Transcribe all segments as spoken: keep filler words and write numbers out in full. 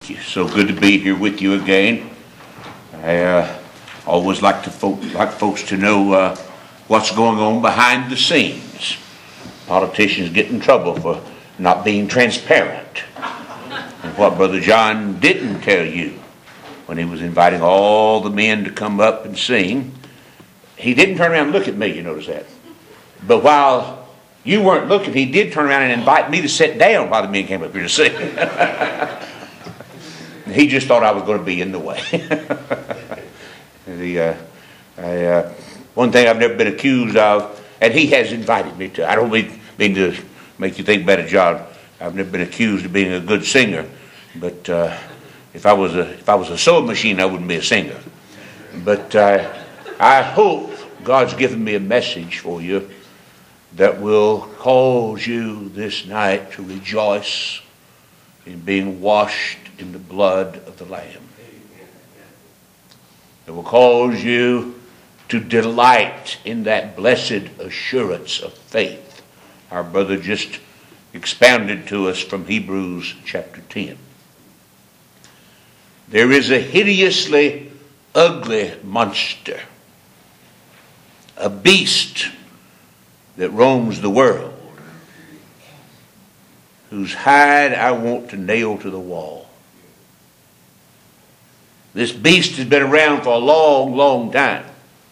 So good to be here with you again. I uh, always like to folk, like folks to know uh, what's going on behind the scenes. Politicians get in trouble for not being transparent. And what Brother John didn't tell you when he was inviting all the men to come up and sing, he didn't turn around and look at me, you notice that. But while you weren't looking, he did turn around and invite me to sit down while the men came up here to sing. He just thought I was going to be in the way. the, uh, I, uh, one thing I've never been accused of, and he has invited me to, I don't mean, mean to make you think better, John. I've never been accused of being a good singer, but uh, if I was a if I was a sewing machine, I wouldn't be a singer. But uh, I hope God's given me a message for you that will cause you this night to rejoice in being washed in the blood of the Lamb. It will cause you to delight in that blessed assurance of faith. Our brother just expounded to us from Hebrews chapter ten. There is a hideously ugly monster, a beast that roams the world, whose hide I want to nail to the wall. This beast has been around for a long, long time.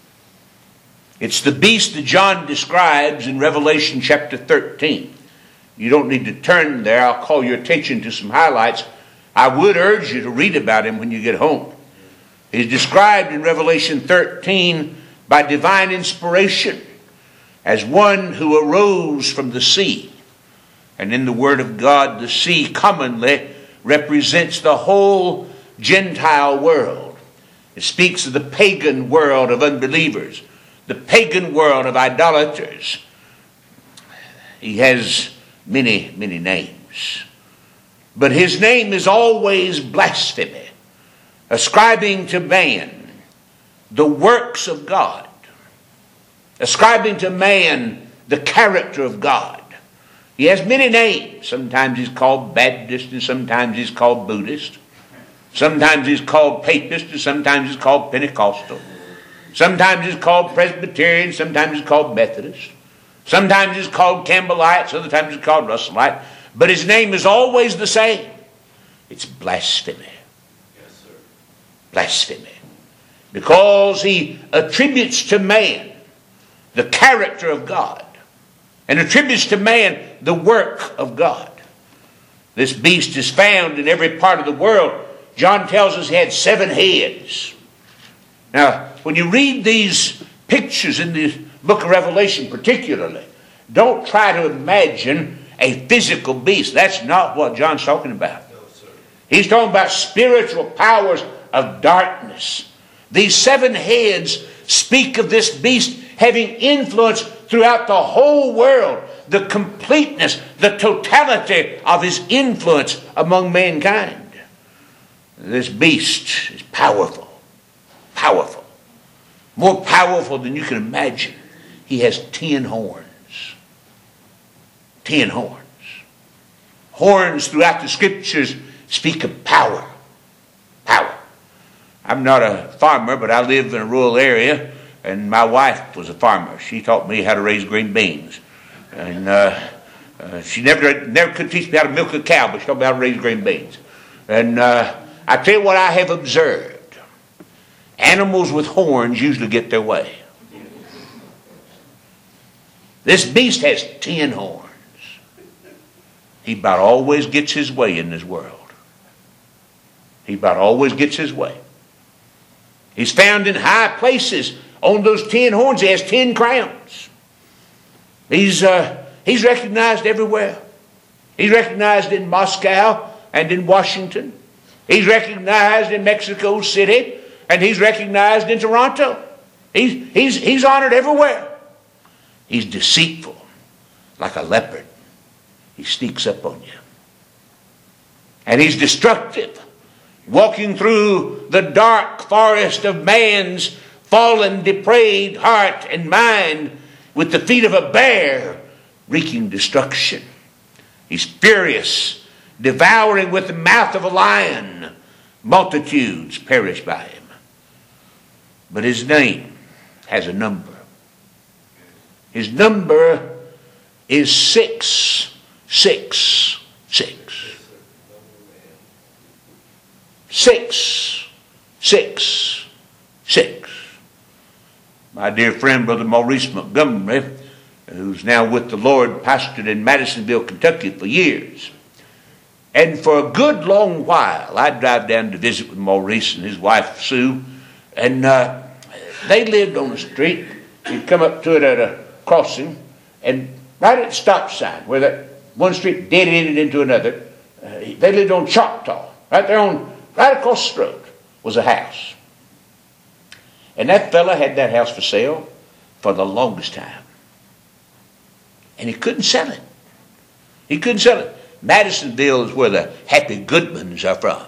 It's the beast that John describes in Revelation chapter thirteen. You don't need to turn there. I'll call your attention to some highlights. I would urge you to read about him when you get home. He's described in Revelation thirteen by divine inspiration as one who arose from the sea. And in the Word of God, the sea commonly represents the whole Gentile world. It speaks of the pagan world of unbelievers, the pagan world of idolaters. He has many, many names. But his name is always blasphemy, ascribing to man the works of God, ascribing to man the character of God. He has many names. Sometimes he's called Baptist and sometimes he's called Buddhist. Sometimes he's called Papist and sometimes he's called Pentecostal. Sometimes he's called Presbyterian, sometimes he's called Methodist. Sometimes he's called Campbellite, other times he's called Russellite. But his name is always the same. It's blasphemy. Yes, sir. Blasphemy. Because he attributes to man the character of God and attributes to man the work of God. This beast is found in every part of the world. John tells us he had seven heads. Now, when you read these pictures in the book of Revelation particularly, don't try to imagine a physical beast. That's not what John's talking about. No, sir. He's talking about spiritual powers of darkness. These seven heads speak of this beast having influence throughout the whole world, the completeness, the totality of his influence among mankind. This beast is powerful, powerful, more powerful than you can imagine. He has ten horns. Ten horns. Horns throughout the scriptures speak of power. Power. I'm not a farmer, but I live in a rural area, and my wife was a farmer. She taught me how to raise green beans. And uh, uh, she never, never could teach me how to milk a cow, but she taught me how to raise green beans. And uh, I tell you what I have observed. Animals with horns usually get their way. This beast has ten horns. He about always gets his way in this world. He about always gets his way. He's found in high places. On those ten horns, he has ten crowns. He's, uh, he's recognized everywhere. He's recognized in Moscow and in Washington. He's recognized in Mexico City. And he's recognized in Toronto. He's, he's, he's honored everywhere. He's deceitful, like a leopard. He sneaks up on you. And he's destructive, walking through the dark forest of man's fallen, depraved heart and mind with the feet of a bear, wreaking destruction. He's furious, devouring with the mouth of a lion. Multitudes perish by him. But his name has a number. His number is six, six, six. Six, six, six. My dear friend, Brother Maurice Montgomery, who's now with the Lord, pastored in Madisonville, Kentucky for years. And for a good long while, I'd drive down to visit with Maurice and his wife, Sue. And uh, they lived on the street. You'd come up to it at a crossing. And right at the stop sign, where that one street dead-ended into another, uh, they lived on Choctaw. Right there on, right across the road was a house. And that fella had that house for sale for the longest time. And he couldn't sell it. He couldn't sell it. Madisonville is where the Happy Goodmans are from.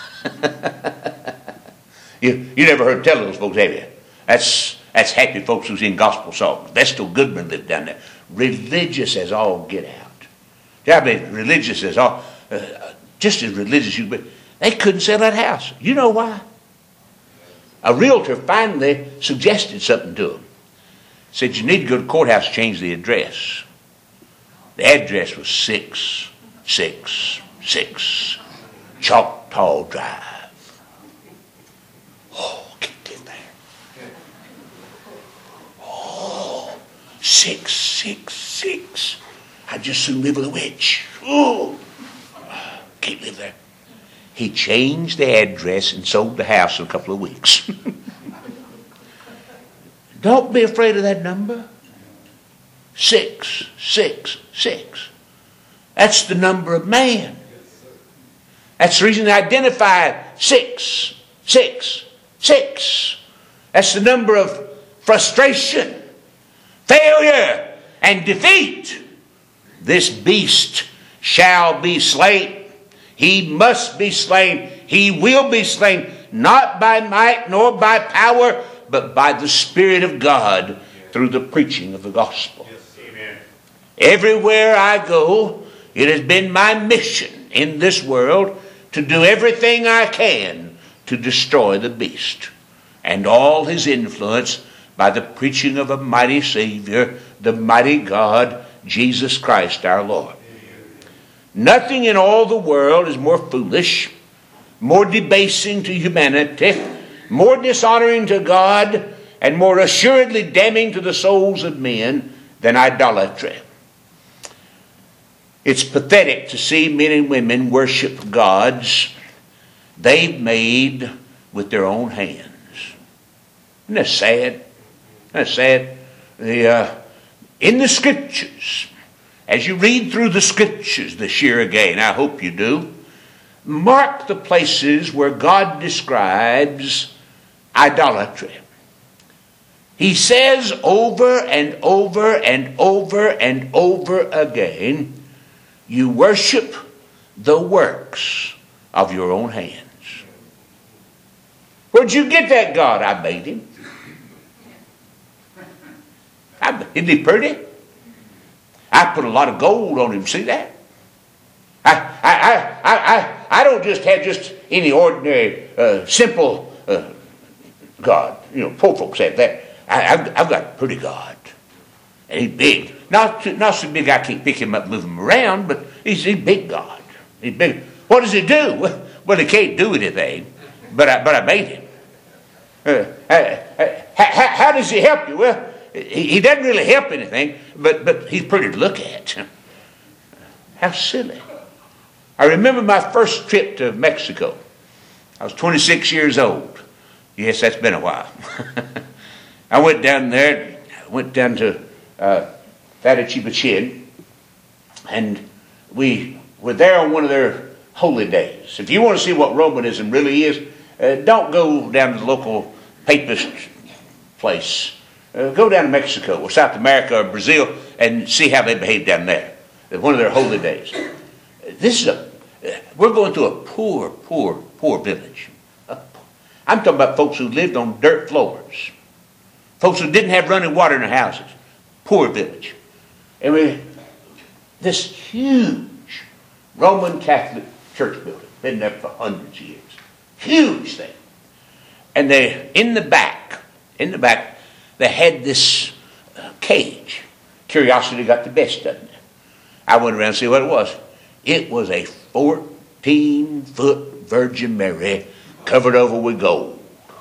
you, you never heard tell of those folks, have you? That's, that's happy folks who's in gospel songs. Vestal Goodman lived down there. Religious as all get out. Yeah, I mean, religious as all, uh, just as religious you be. They couldn't sell that house. You know why? A realtor finally suggested something to them. Said, you need to go to the courthouse and change the address. The address was six six six Choctaw Drive. Oh, can't get there. Oh, six six six. I'd just soon live with a witch. Oh, can't live there. He changed the address and sold the house in a couple of weeks. Don't be afraid of that number. Six, six, six. That's the number of man. That's the reason they identify six, six, six. That's the number of frustration, failure, and defeat. This beast shall be slain. He must be slain. He will be slain, not by might nor by power, but by the Spirit of God through the preaching of the gospel. Yes, amen. Everywhere I go, it has been my mission in this world to do everything I can to destroy the beast and all his influence by the preaching of a mighty Savior, the mighty God, Jesus Christ our Lord. Nothing in all the world is more foolish, more debasing to humanity, more dishonoring to God, and more assuredly damning to the souls of men than idolatry. It's pathetic to see men and women worship gods they've made with their own hands. Isn't that sad? Isn't that sad? The, uh, in the Scriptures, as you read through the Scriptures this year again, I hope you do, mark the places where God describes idolatry. He says over and over and over and over again, you worship the works of your own hands. Where'd you get that God? I made him. I, isn't he pretty? I put a lot of gold on him. See that? I I I I I, I don't just have just any ordinary uh, simple uh, God. You know, poor folks have that. I, I've, I've got a pretty God, and he's big. Not not so big I can't pick him up, and move him around, but he's a big God. He's big. What does he do? Well, well he can't do anything, but I but I made him. Uh, uh, uh, how, how does he help you? Well, he, he doesn't really help anything, but but he's pretty to look at. How silly! I remember my first trip to Mexico. I was twenty-six years old. Yes, that's been a while. I went down there, went down to uh, Fatachibachin, and we were there on one of their holy days. If you want to see what Romanism really is, uh, don't go down to the local papist place. Uh, go down to Mexico or South America or Brazil and see how they behave down there. It's one of their holy days. This is a, we're going to a poor, poor, poor village. I'm talking about folks who lived on dirt floors. Folks who didn't have running water in their houses. Poor village. And we, this huge Roman Catholic church building. Been there for hundreds of years. Huge thing. And they, in the back, in the back, they had this uh, cage. Curiosity got the best of it. I went around to see what it was. It was a fourteen-foot Virgin Mary covered over with gold.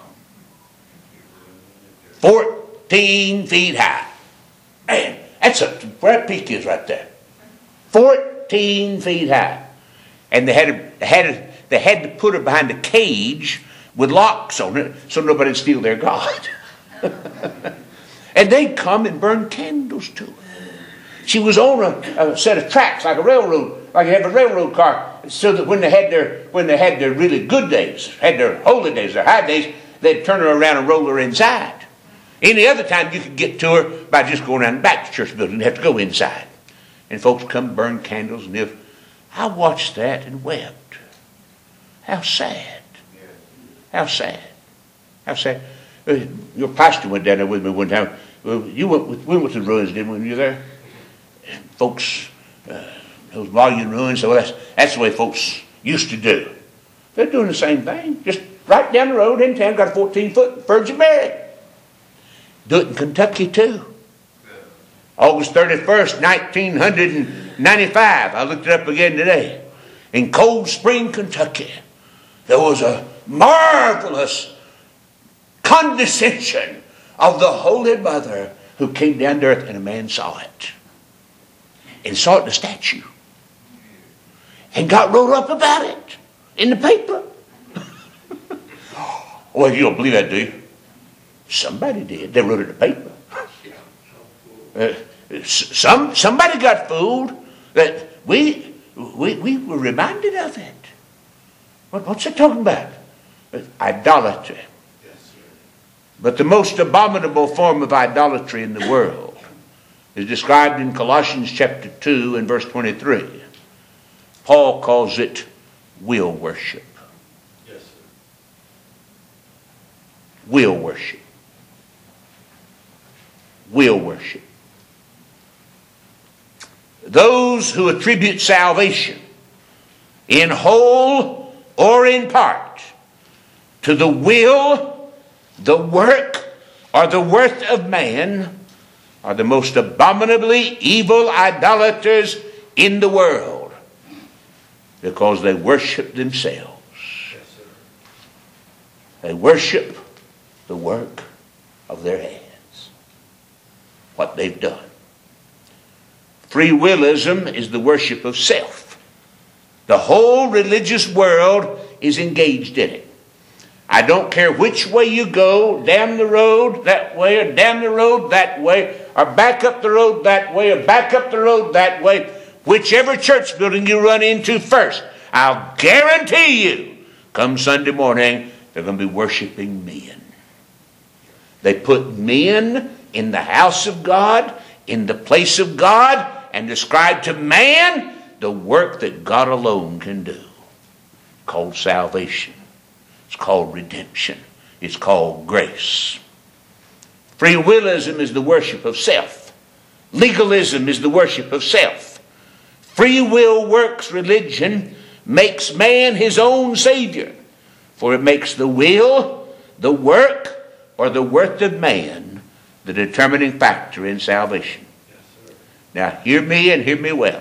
Fourteen feet high. Man, that's a, where that peak is right there. Fourteen feet high. And they had, to, they, had to, they had to put her behind a cage with locks on it so nobody would steal their God. And they'd come and burn candles to her. She was on a, a set of tracks like a railroad, like you have a railroad car, so that when they had their when they had their really good days, had their holy days, their high days, they'd turn her around and roll her inside. Any other time you could get to her by just going around the back of the church building. You have to go inside. And folks come burn candles and live. I watched that and wept. How sad. How sad. How sad. Your pastor went down there with me one time. You went with, we went to the ruins, didn't we, when you were there? Folks, uh, those Monument ruins, so that's, that's the way folks used to do. They're doing the same thing. Just right down the road in town, got a fourteen-foot Virgin Mary. Do it in Kentucky, too. August thirty-first, nineteen ninety-five. I looked it up again today. In Cold Spring, Kentucky, there was a marvelous condescension of the Holy Mother who came down to earth, and a man saw it. And saw it in a statue. And got wrote up about it in the paper. Well, you don't believe that, do you? Somebody did. They wrote it in the paper. Uh, some somebody got fooled. That we we we were reminded of it. What, what's it talking about? Idolatry. But the most abominable form of idolatry in the world is described in Colossians chapter two and verse twenty-three. Paul calls it will worship. Yes, sir. Will worship. Will worship. Those who attribute salvation in whole or in part to the will, the work, or the worth of man are the most abominably evil idolaters in the world, because they worship themselves. Yes, sir. They worship the work of their hands, what they've done. Free willism is the worship of self. The whole religious world is engaged in it. I don't care which way you go, down the road that way, or down the road that way, or back up the road that way, or back up the road that way. Whichever church building you run into first, I'll guarantee you, come Sunday morning, they're going to be worshiping men. They put men in the house of God, in the place of God, and describe to man the work that God alone can do, called salvation. It's called redemption. It's called grace. Free willism is the worship of self. Legalism is the worship of self. Free will works religion makes man his own savior, for it makes the will, the work, or the worth of man the determining factor in salvation. Yes, now hear me and hear me well.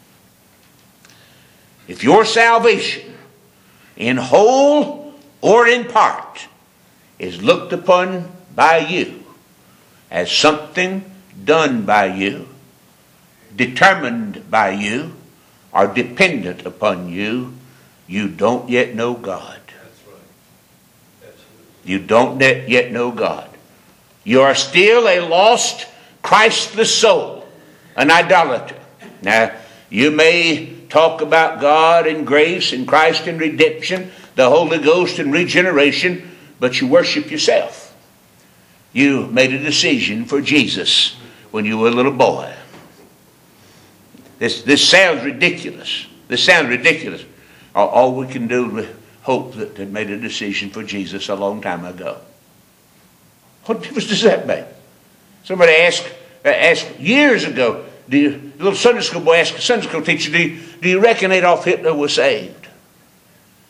If your salvation in whole or in part is looked upon by you as something done by you, determined by you, or dependent upon you, you don't yet know God. That's right. Absolutely. You don't yet know God. You are still a lost, Christless soul, an idolater. Now, you may talk about God and grace and Christ and redemption, the Holy Ghost and regeneration, but you worship yourself. You made a decision for Jesus when you were a little boy. This, this sounds ridiculous. This sounds ridiculous. All, all we can do is hope that they made a decision for Jesus a long time ago. What difference does that make? Somebody asked, asked years ago, do you, the little Sunday school boy asked a Sunday school teacher, do you, do you reckon Adolf Hitler was saved?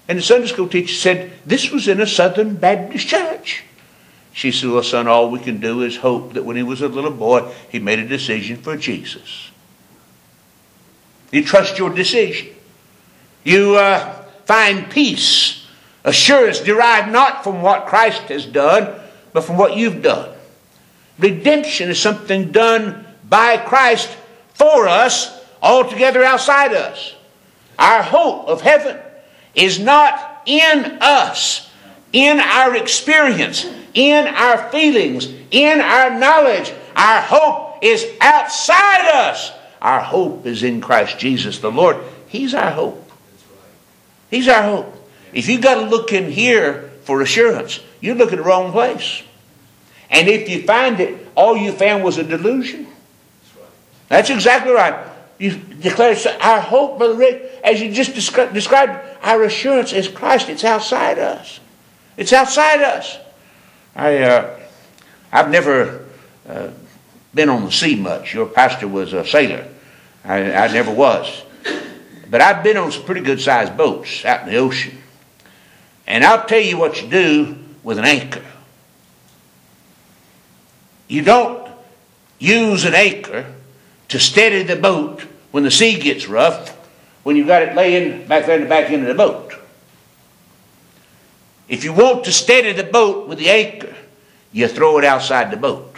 And the Sunday school teacher said, this was in a Southern Baptist church. She said, well, son, all we can do is hope that when he was a little boy, he made a decision for Jesus. You trust your decision. You uh, find peace, assurance derived not from what Christ has done, but from what you've done. Redemption is something done by Christ for us, altogether outside us. Our hope of heaven is not in us, in our experience, in our feelings, in our knowledge. Our hope is outside us. Our hope is in Christ Jesus the Lord. He's our hope. He's our hope. If you've got to look in here for assurance, you look at the wrong place. And if you find it, all you found was a delusion. That's exactly right. You declare our hope, Brother Rick, as you just descri- described, our assurance is Christ. It's outside us. It's outside us. I, uh, I've never uh, been on the sea much. Your pastor was a sailor. I, I never was. But I've been on some pretty good-sized boats out in the ocean. And I'll tell you what you do with an anchor. You don't use an anchor to steady the boat when the sea gets rough, when you've got it laying back there in the back end of the boat. If you want to steady the boat with the anchor, you throw it outside the boat.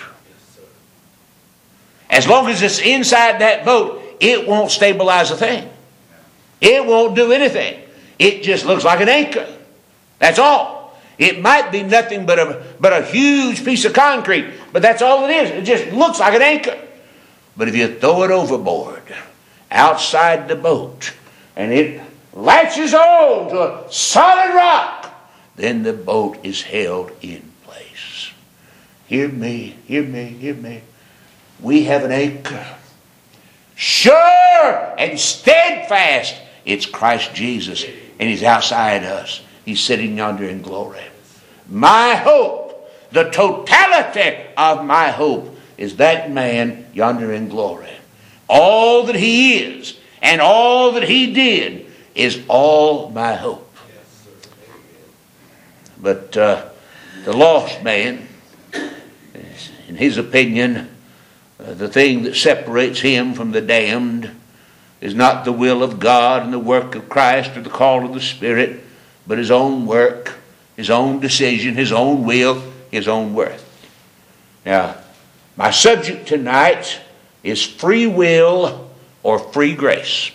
As long as it's inside that boat, it won't stabilize a thing. It won't do anything. It just looks like an anchor. That's all. It might be nothing but a, but a huge piece of concrete, but that's all it is. It just looks like an anchor. But if you throw it overboard, outside the boat, and it latches on to a solid rock, then the boat is held in place. Hear me, hear me, hear me. We have an anchor. Sure and steadfast. It's Christ Jesus, and He's outside us. He's sitting yonder in glory. My hope, the totality of my hope, is that man yonder in glory. All that he is and all that he did is all my hope. But uh, the lost man, in his opinion, uh, the thing that separates him from the damned is not the will of God and the work of Christ or the call of the Spirit, but his own work, his own decision, his own will, his own worth. Now, my subject tonight is free will or free grace.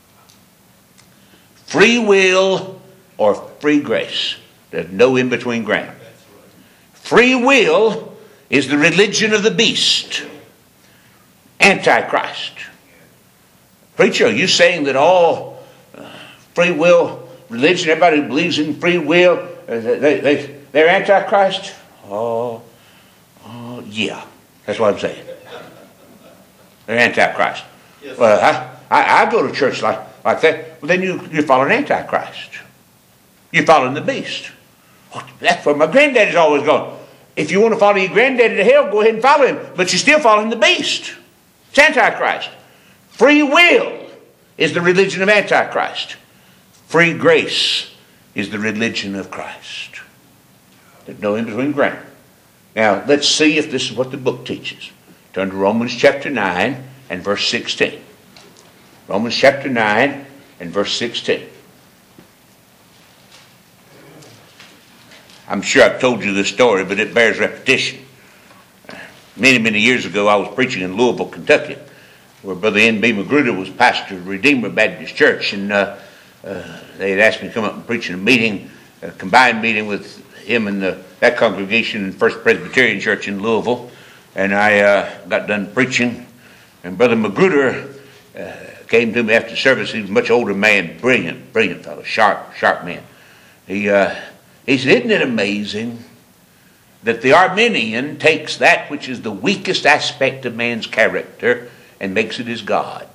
Free will or free grace. There's no in-between ground. Free will is the religion of the beast. Antichrist. Preacher, are you saying that all uh, free will religion, everybody who believes in free will, uh, they, they, they're Antichrist? Oh, oh, yeah. That's what I'm saying. They're Antichrist. Yes. Well, I, I, I go to church like, like that. Well, then you, you're following Antichrist. You're following the beast. Oh, that's where my granddaddy's always gone. If you want to follow your granddaddy to hell, go ahead and follow him. But you're still following the beast. It's Antichrist. Free will is the religion of Antichrist. Free grace is the religion of Christ. There's no in-between ground. Now, let's see if this is what the book teaches. Turn to Romans chapter nine and verse sixteen. Romans chapter nine and verse sixteen. I'm sure I've told you this story, but it bears repetition. Many, many years ago, I was preaching in Louisville, Kentucky, where Brother N B Magruder was pastor of Redeemer Baptist Church, and uh, uh, they had asked me to come up and preach in a meeting, a combined meeting with him and the, that congregation in First Presbyterian Church in Louisville. And I uh, got done preaching, and Brother Magruder uh, came to me after service. He was a much older man, brilliant, brilliant fellow, sharp, sharp man. He uh, he said, "Isn't it amazing that the Arminian takes that which is the weakest aspect of man's character and makes it his God?"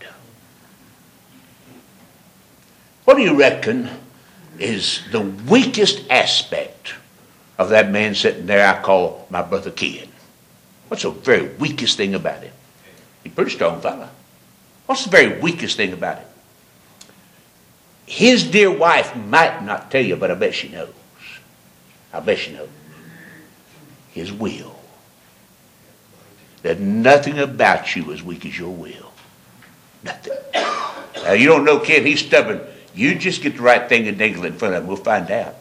What do you reckon is the weakest aspect of that man sitting there I call my brother Kidd? What's the very weakest thing about him? He's a pretty strong fella. What's the very weakest thing about him? his dear wife might not tell you, but I bet she knows. I bet she knows. His will. That nothing about you as weak as your will. Nothing. Now, you don't know, kid, he's stubborn. You just get the right thing and dangle it in front of him. We'll find out.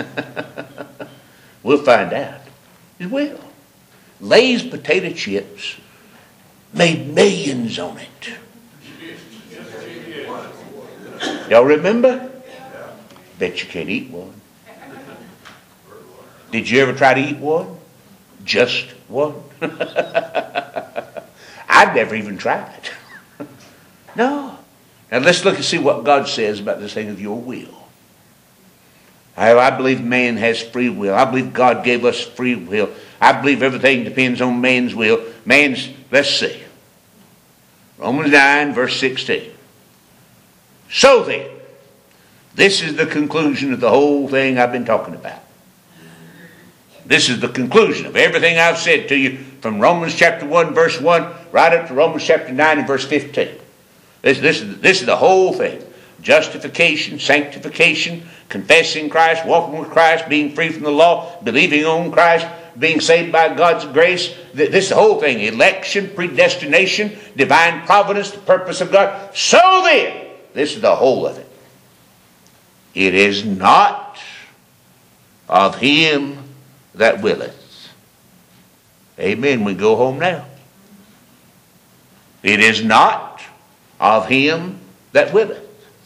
We'll find out. His will. Lay's potato chips made millions on it. Y'all remember? Bet you can't eat one. Did you ever try to eat one? Just one? I've never even tried. No. Now let's look and see what God says about this thing of your will. I, I believe man has free will. I believe God gave us free will. I believe everything depends on man's will. Man's, let's see. Romans nine, verse sixteen. So then, this is the conclusion of the whole thing I've been talking about. This is the conclusion of everything I've said to you from Romans chapter one, verse one, right up to Romans chapter nine and verse fifteen. This, this, is, this is the whole thing. Justification, sanctification, confessing Christ, walking with Christ, being free from the law, believing on Christ, being saved by God's grace. This is the whole thing. Election, predestination, divine providence, the purpose of God. So then, this is the whole of it. It is not of him that willeth. Amen. We go home now. It is not of him that willeth.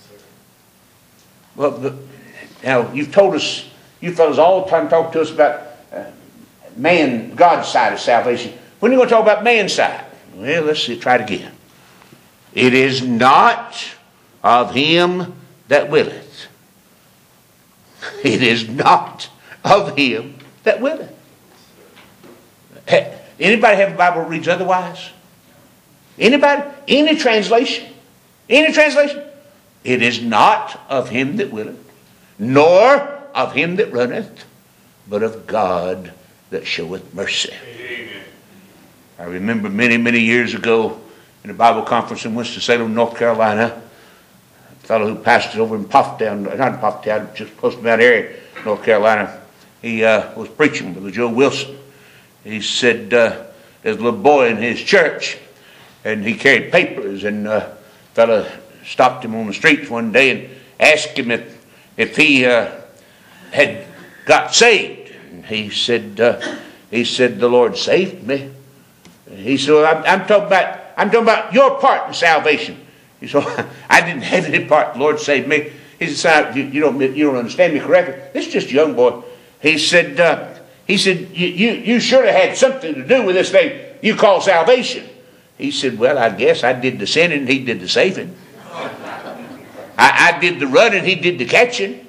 Well, the, now you've told us, you fellas all the time talk to us about uh, man, God's side of salvation. When are you going to talk about man's side? Well, let's see, try it again. It is not of him that willeth. It is not of him that willeth. Hey, anybody have a Bible that reads otherwise? Anybody? Any translation? Any translation? It is not of him that willeth, nor of him that runneth, but of God that showeth mercy. Amen. I remember many, many years ago in a Bible conference in Winston-Salem, North Carolina, a fellow who pastored over in Pottstown, not in Pottstown, just close to Mount Airy, North Carolina, he uh, was preaching with Joe Wilson. He said uh, there's a little boy in his church, and he carried papers, and uh, a fellow stopped him on the street one day and asked him if if he uh, had got saved. And he said, uh, he said, the Lord saved me. And he said, well, I'm, I'm talking about, I'm talking about your part in salvation. He said, well, I didn't have any part. The Lord saved me. He said, you, you don't, you don't understand me correctly. This is just a young boy. He said, uh, he said, you, you, you surely had something to do with this thing you call salvation. He said, well, I guess I did the sinning and he did the saving. I, I did the running, he did the catching.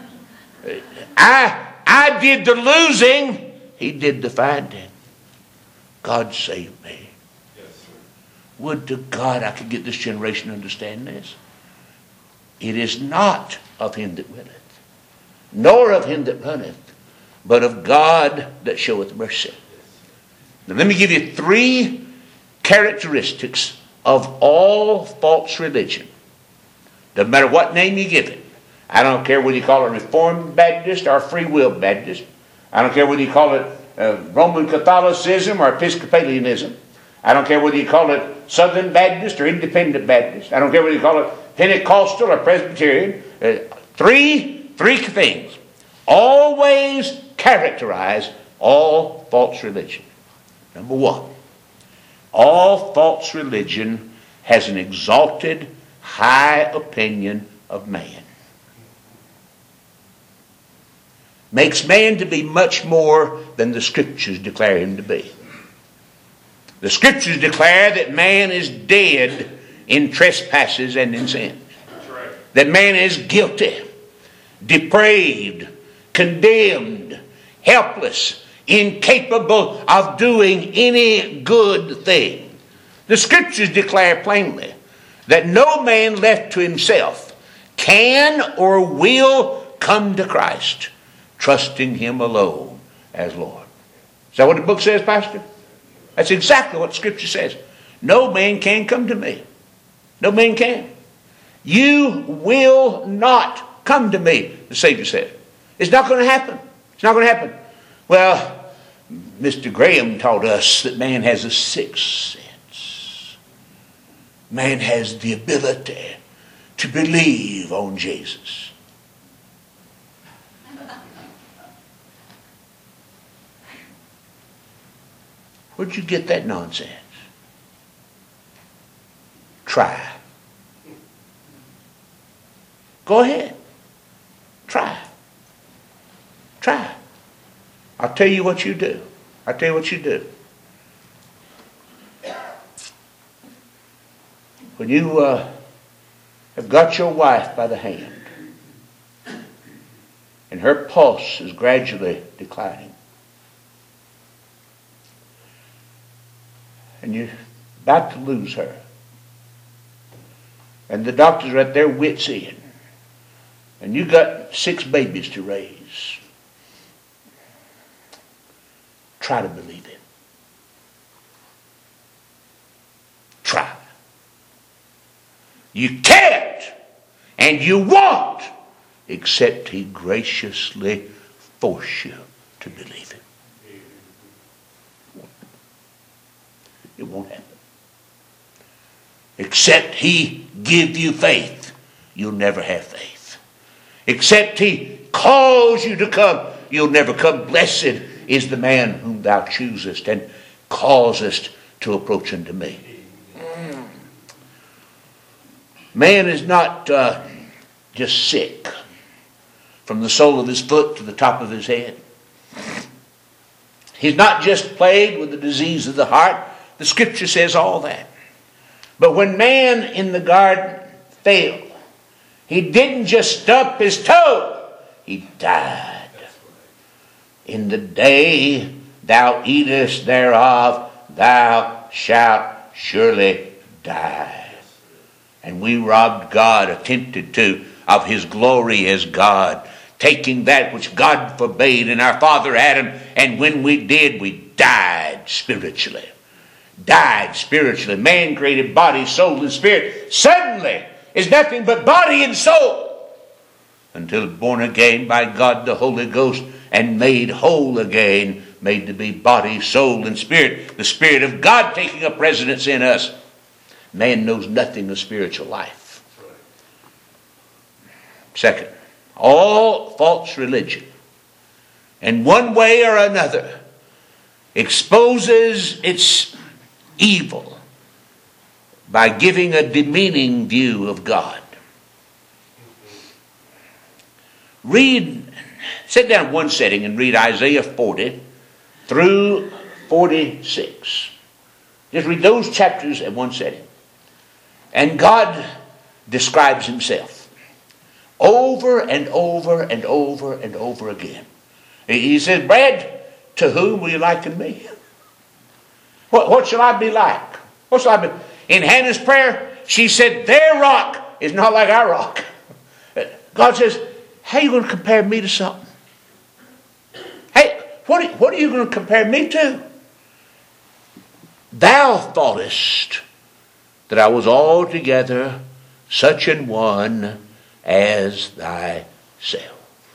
I, I did the losing, he did the finding. God saved me. Yes, sir. Would to God I could get this generation to understand this. It is not of him that willeth, nor of him that runneth, but of God that showeth mercy. Now let me give you three characteristics of all false religion. Doesn't matter what name you give it. I don't care whether you call it Reformed Baptist or Free Will Baptist. I don't care whether you call it uh, Roman Catholicism or Episcopalianism. I don't care whether you call it Southern Baptist or Independent Baptist. I don't care whether you call it Pentecostal or Presbyterian. Uh, three, three things always characterize all false religion. Number one, all false religion has an exalted, high opinion of man. Makes man to be much more than the Scriptures declare him to be. The Scriptures declare that man is dead in trespasses and in sin. Right. That man is guilty, depraved, condemned, helpless, incapable of doing any good thing. The Scriptures declare plainly that no man left to himself can or will come to Christ, trusting him alone as Lord. Is that what the book says, Pastor? That's exactly what Scripture says. No man can come to me. No man can. You will not come to me, the Savior said. It's not going to happen. It's not going to happen. Well, Mister Graham taught us that man has a sixth sense. Man has the ability to believe on Jesus. Where'd you get that nonsense? Try. Go ahead. Try. Try. I'll tell you what you do. I'll tell you what you do. When you uh, have got your wife by the hand and her pulse is gradually declining, and you're about to lose her, and the doctors are at their wits' end, and you got six babies to raise, try to believe it. Try. You can't and you won't except he graciously force you to believe it. It won't happen. Except he give you faith, you'll never have faith. Except he calls you to come, you'll never come. Blessed is the man whom thou choosest and causest to approach unto me. Mm. Man is not uh, just sick from the sole of his foot to the top of his head. He's not just plagued with the disease of the heart. The scripture says all that. But when man in the garden failed, he didn't just stump his toe, he died. In the day thou eatest thereof, thou shalt surely die. And we robbed God, attempted to, of his glory as God, taking that which God forbade in our father Adam, and when we did, we died spiritually. Died spiritually. Man created body, soul, and spirit. Suddenly is nothing but body and soul. Until born again by God the Holy Ghost and made whole again, made to be body, soul, and spirit. The Spirit of God taking up residence in us. Man knows nothing of spiritual life. Second, all false religion, in one way or another, exposes its evil by giving a demeaning view of God. Read, sit down in one setting and read Isaiah forty through forty-six. Just read those chapters in one setting. And God describes himself over and over and over and over again. He says, Brad, to whom will you liken me? What, what shall I be like? What shall I be? In Hannah's prayer, she said, their rock is not like our rock. God says, how are you going to compare me to something? Hey, what are, what are you going to compare me to? Thou thoughtest that I was altogether such an one as thyself.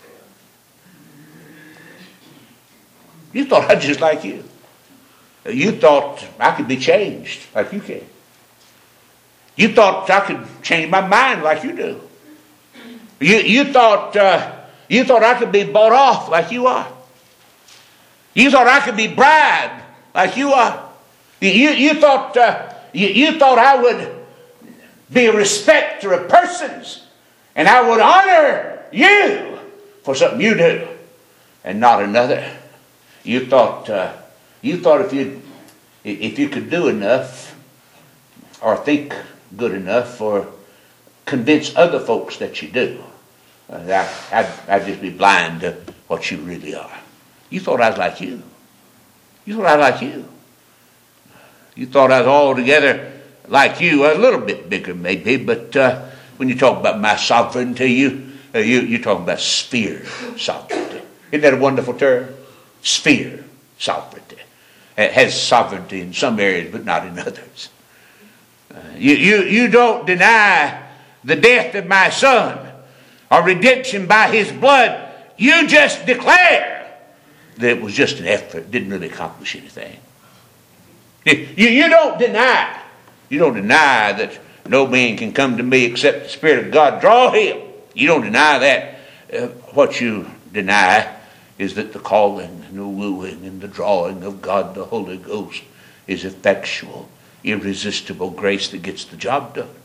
You thought I was just like you. You thought I could be changed like you can. You thought I could change my mind like you do. You, you thought uh, you thought I could be bought off like you are. You thought I could be bribed like you are. You, you, you thought uh, you, you thought I would be a respecter of persons, and I would honor you for something you do, and not another. You thought uh, you thought if you if you could do enough, or think good enough, or convince other folks that you do, uh, that I'd, I'd just be blind to what you really are. You thought I was like you. You thought I was like you. You thought I was altogether like you. A little bit bigger maybe, but uh, when you talk about my sovereignty, you, uh, you, you're talking about sphere sovereignty. Isn't that a wonderful term? Sphere sovereignty. It has sovereignty in some areas, but not in others. Uh, you, you, you don't deny the death of my son or redemption by his blood. You just declare that it was just an effort. It didn't really accomplish anything. You, you don't deny. You don't deny that no man can come to me except the Spirit of God draw him. You don't deny that. Uh, what you deny is that the calling and the wooing and the drawing of God the Holy Ghost is effectual, irresistible grace that gets the job done.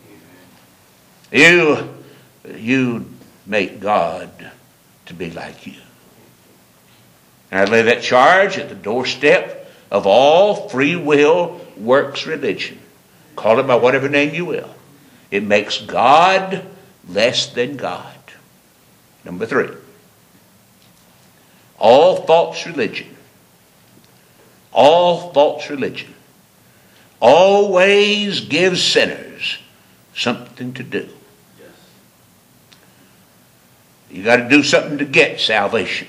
You, you make God to be like you. And I lay that charge at the doorstep of all free will works religion. Call it by whatever name you will. It makes God less than God. Number three. All false religion. All false religion always gives sinners something to do. You got to do something to get salvation.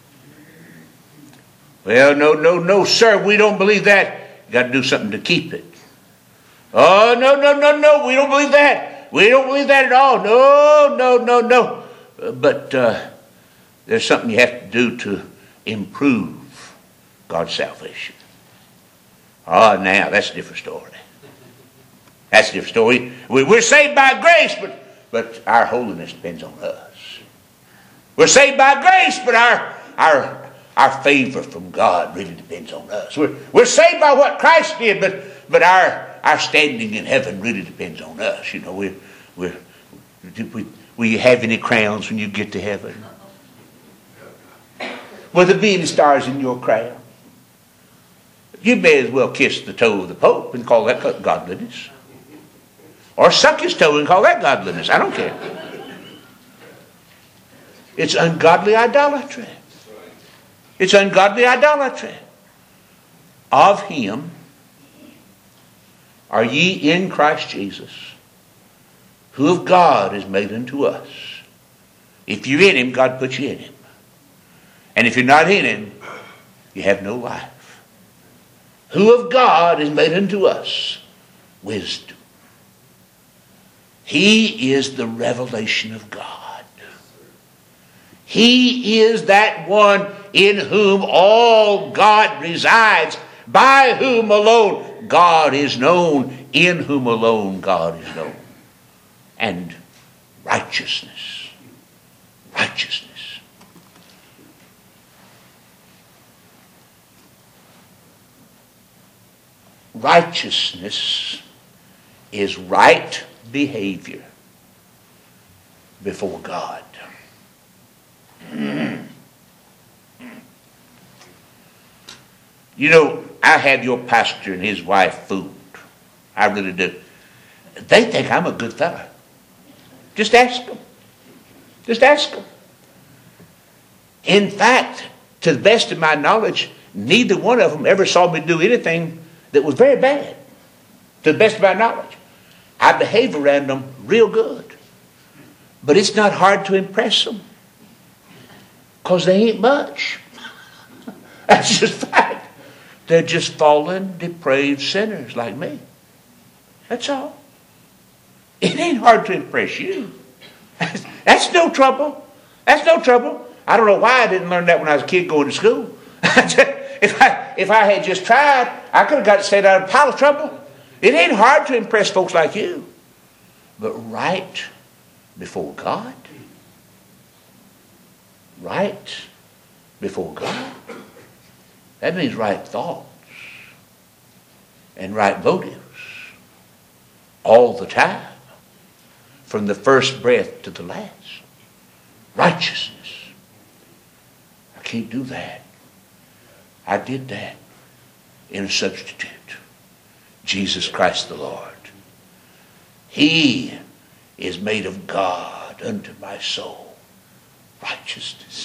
Well, no, no, no, sir, we don't believe that. You got to do something to keep it. Oh, no, no, no, no, we don't believe that. We don't believe that at all. No, no, no, no. Uh, but uh, there's something you have to do to improve God's salvation. Oh, now, that's a different story. That's a different story. We, we're saved by grace, but, but our holiness depends on us. We're saved by grace, but our, our, our favor from God really depends on us. We're, we're saved by what Christ did, but, but our, our standing in heaven really depends on us. You know, we're, we're, we, will you have any crowns when you get to heaven? Will there be any stars in your crown? You may as well kiss the toe of the Pope and call that godliness. Or suck his toe and call that godliness. I don't care. It's ungodly idolatry. It's ungodly idolatry. Of him are ye in Christ Jesus, who of God is made unto us. If you're in him, God puts you in him. And if you're not in him, you have no life. Who of God is made unto us wisdom. He is the revelation of God. He is that one in whom all God resides, by whom alone God is known, in whom alone God is known. And righteousness. Righteousness. Righteousness is right behavior before God. You know, I have your pastor and his wife fooled. I really do. They think I'm a good fella. Just ask them. Just ask them. In fact, to the best of my knowledge, neither one of them ever saw me do anything that was very bad. To the best of my knowledge. I behave around them real good. But it's not hard to impress them. Because they ain't much. That's just fact. They're just fallen, depraved sinners like me. That's all. It ain't hard to impress you. That's no trouble. That's no trouble. I don't know why I didn't learn that when I was a kid going to school. if I if I had just tried, I could have got stayed out of a pile of trouble. It ain't hard to impress folks like you. But right before God, right before God, that means right thoughts and right motives all the time, from the first breath to the last. Righteousness. I can't do that. I did that in a substitute. Jesus Christ the Lord. He is made of God unto my soul. Righteousness.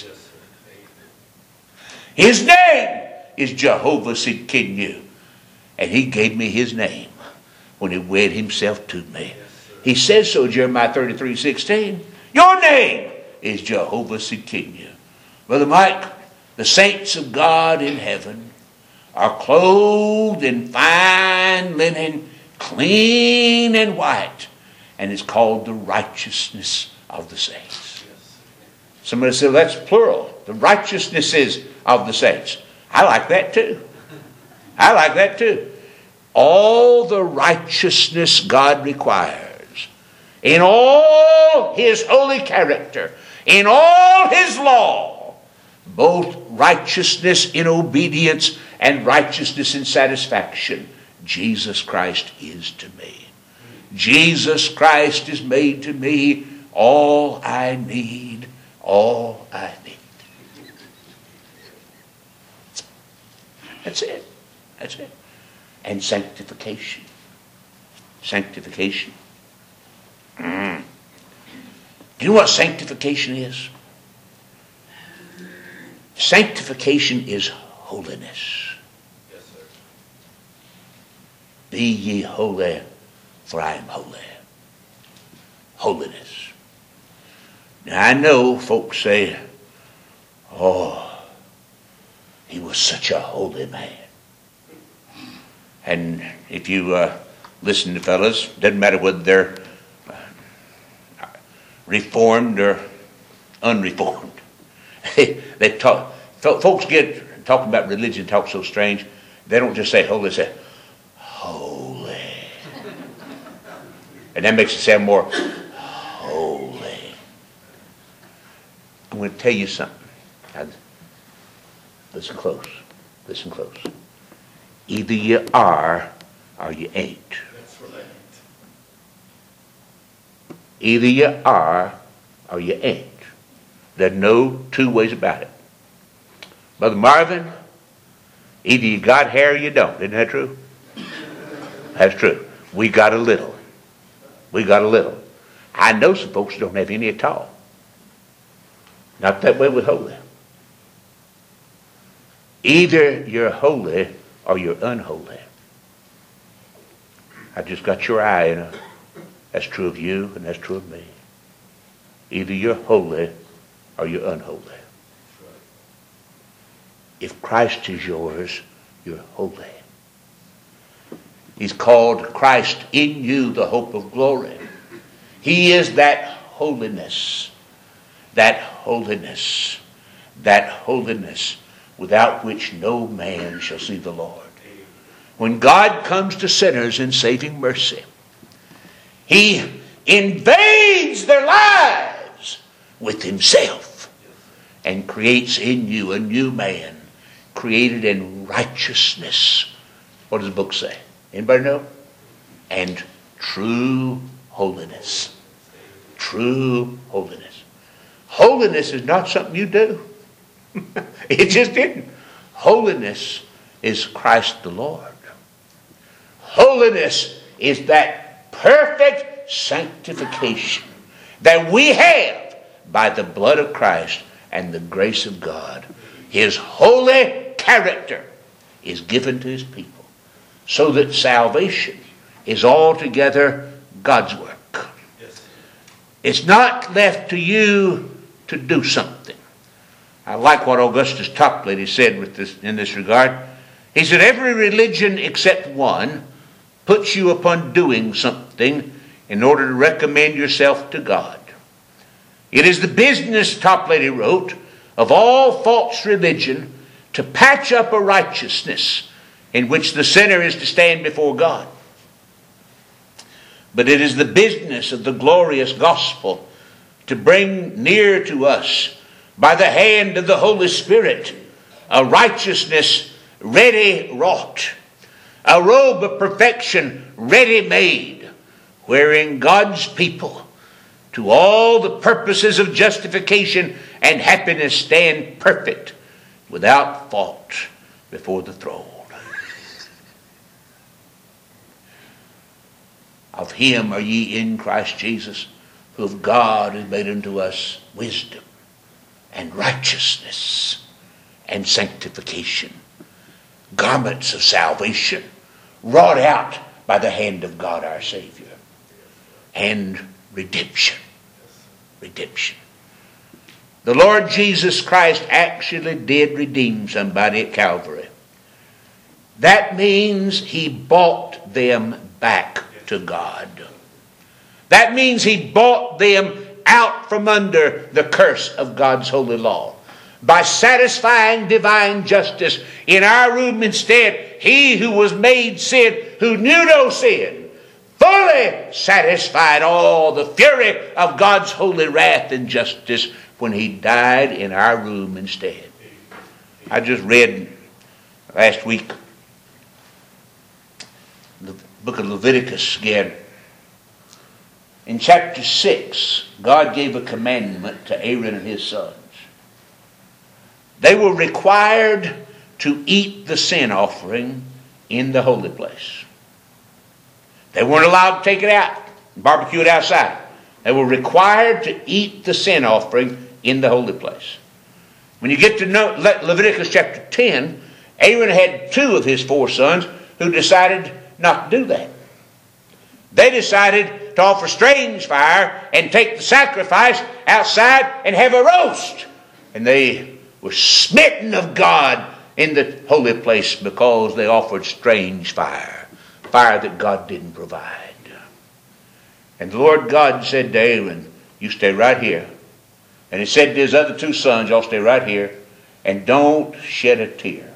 His name is Jehovah Sidkenu. And he gave me his name when he wed himself to me. He says so, Jeremiah thirty-three sixteen. Your name is Jehovah Sidkenu. Brother Mike, the saints of God in heaven are clothed in fine linen, clean and white. and it's called the righteousness of the saints. Somebody said, that's plural. The righteousness is of the saints. I like that too. I like that too. All the righteousness God requires in all his holy character, in all his law, both righteousness in obedience and righteousness in satisfaction, Jesus Christ is to me. Jesus Christ is made to me all I need, all I need. That's it. That's it. And sanctification. Sanctification. Mm. Do you know what sanctification is? Sanctification is holiness. Yes, sir. Be ye holy, for I am holy. Holiness. Now I know folks say, oh, he was such a holy man. And if you uh, listen to fellas, doesn't matter whether they're uh, reformed or unreformed. They talk. Folks get talking about religion, talk so strange. They don't just say holy, they say holy, and that makes it sound more holy. I'm going to tell you something. Now, listen close. Listen close. Either you are or you ain't. That's right. Either you are or you ain't. There's no two ways about it. Brother Marvin, either you got hair or you don't. Isn't that true? That's true. We got a little. We got a little. I know some folks don't have any at all. Not that way with holy. Either you're holy or you're unholy. I just got your eye, you know. That's true of you and that's true of me. Either you're holy or you're unholy. If Christ is yours, you're holy. He's called Christ in you the hope of glory. He is that holiness, that holiness, that holiness without which no man shall see the Lord. When God comes to sinners in saving mercy, he invades their lives with himself and creates in you a new man, created in righteousness. What does the book say? Anybody know? And true holiness. True holiness. Holiness is not something you do. It just didn't. Holiness is Christ the Lord. Holiness is that perfect sanctification that we have by the blood of Christ and the grace of God. His holy character is given to his people so that salvation is altogether God's work. Yes. It's not left to you to do something. I like what Augustus Toplady said with this, in this regard. He said, every religion except one puts you upon doing something in order to recommend yourself to God. It is the business, Toplady wrote, of all false religion to patch up a righteousness in which the sinner is to stand before God. But it is the business of the glorious gospel to bring near to us by the hand of the Holy Spirit a righteousness ready wrought, a robe of perfection ready made, wherein God's people to all the purposes of justification and happiness stand perfect without fault before the throne. Of him are ye in Christ Jesus, who of God is made unto us wisdom and righteousness and sanctification, garments of salvation wrought out by the hand of God our Savior, and redemption. Redemption. The Lord Jesus Christ actually did redeem somebody at Calvary. That means he bought them back to God. That means he bought them out from under the curse of God's holy law. By satisfying divine justice in our room instead, he who was made sin, who knew no sin, fully satisfied all the fury of God's holy wrath and justice when he died in our room instead. I just read last week the book of Leviticus again. In chapter six, God gave a commandment to Aaron and his sons. They were required to eat the sin offering in the holy place. They weren't allowed to take it out and barbecue it outside. They were required to eat the sin offering in the holy place. When you get to Leviticus chapter ten, Aaron had two of his four sons who decided not to do that. They decided to offer strange fire and take the sacrifice outside and have a roast. And they were smitten of God in the holy place because they offered strange fire, fire that God didn't provide. And the Lord God said to Aaron, you stay right here. And he said to his other two sons, y'all stay right here and don't shed a tear.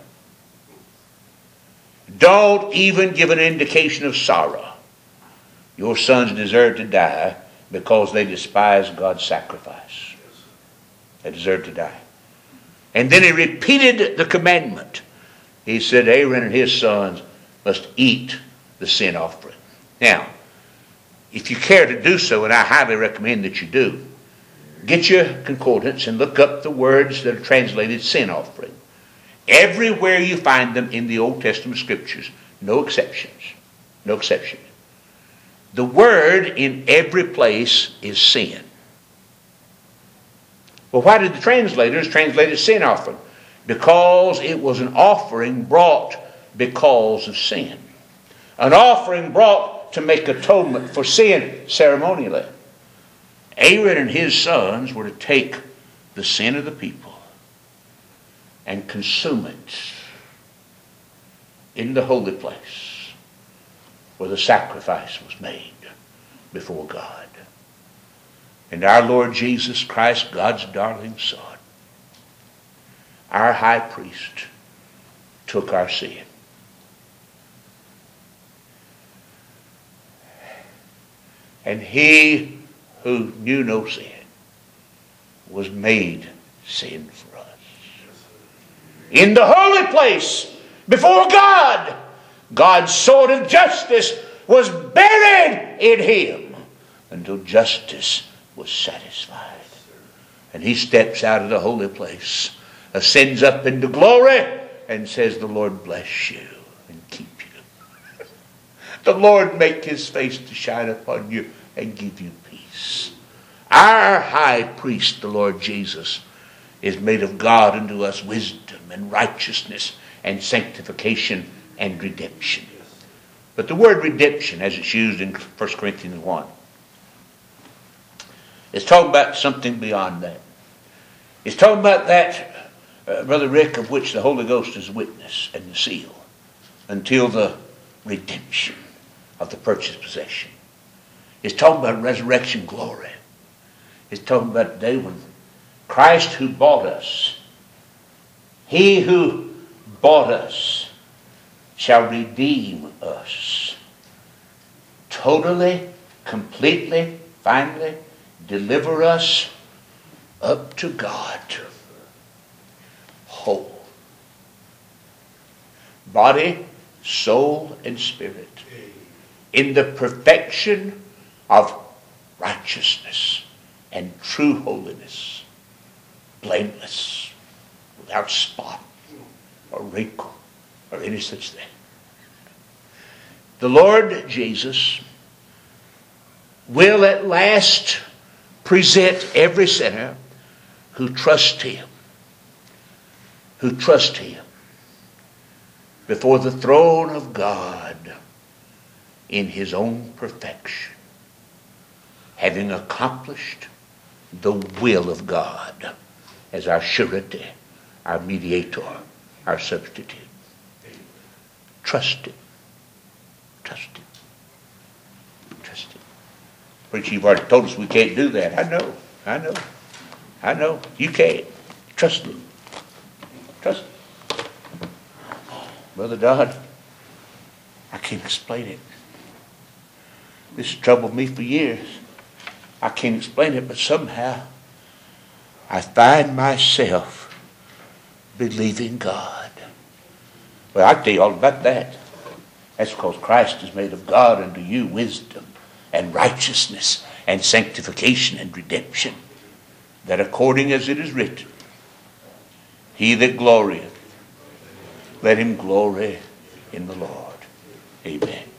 Don't even give an indication of sorrow. Your sons deserve to die because they despise God's sacrifice. They deserve to die. And then he repeated the commandment. He said Aaron and his sons must eat the sin offering. Now, if you care to do so, and I highly recommend that you do, get your concordance and look up the words that are translated sin offering. Everywhere you find them in the Old Testament scriptures, no exceptions. No exceptions. The word in every place is sin. Well, why did the translators translate it sin offering? Because it was an offering brought because of sin. An offering brought to make atonement for sin ceremonially. Aaron and his sons were to take the sin of the people and consume it in the holy place where the sacrifice was made before God. And our Lord Jesus Christ, God's darling Son, our high priest, took our sin. And he who knew no sin was made sin for us. In the holy place before God, God's sword of justice was buried in him until justice was satisfied. And he steps out of the holy place, ascends up into glory, and says, the Lord bless you and keep you. The Lord make his face to shine upon you and give you peace. Our high priest, the Lord Jesus, is made of God unto us wisdom and righteousness and sanctification and redemption. But the word redemption, as it's used in First Corinthians one, is talking about something beyond that. It's talking about that, uh, Brother Rick, of which the Holy Ghost is witness and the seal until the redemption of the purchased possession. It's talking about resurrection glory. It's talking about the day when Christ who bought us, he who bought us shall redeem us. Totally, completely, finally, deliver us up to God. Whole. Body, soul, and spirit. In the perfection of righteousness and true holiness. Blameless. Without spot or wrinkle or any such thing. The Lord Jesus will at last present every sinner who trusts him, who trusts him before the throne of God in his own perfection, having accomplished the will of God as our surety, our mediator, our substitute. Trust him. Trust him. Trust him. Preacher, you've already told us we can't do that. I know. I know. I know. You can't. Trust me. Trust me. Brother Dodd, I can't explain it. This has troubled me for years. I can't explain it, but somehow I find myself believing God. Well, I'll tell you all about that. That's because Christ has made of God unto you wisdom and righteousness and sanctification and redemption, that according as it is written, he that glorieth, let him glory in the Lord. Amen.